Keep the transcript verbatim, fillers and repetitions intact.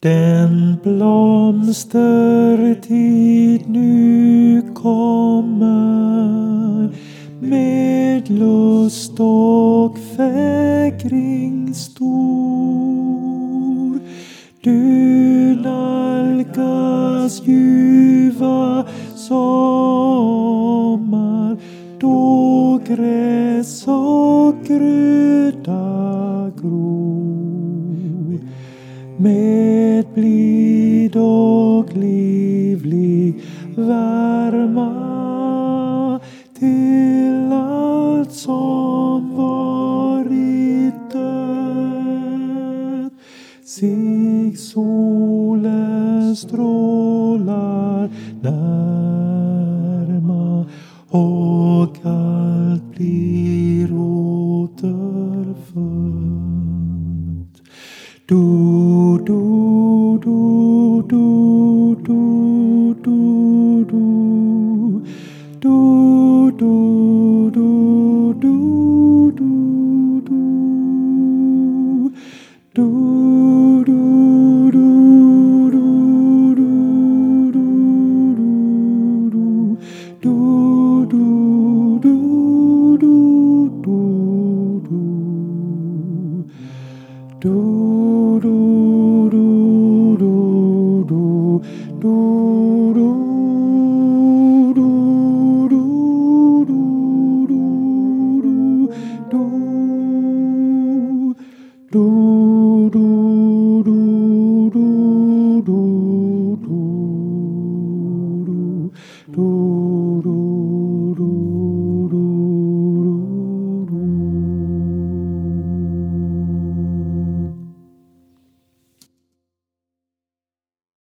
Den blomstertid nu kommer med lust och fägring stor. Du nalkas ljuva sommar, då gräs och gröda gror. Med blid och livlig värma till allt som varit dött. Sig solens strålar närma och allt blir återfött. Du, du, du, du, du, du, du, du, du, du, du, du, du, do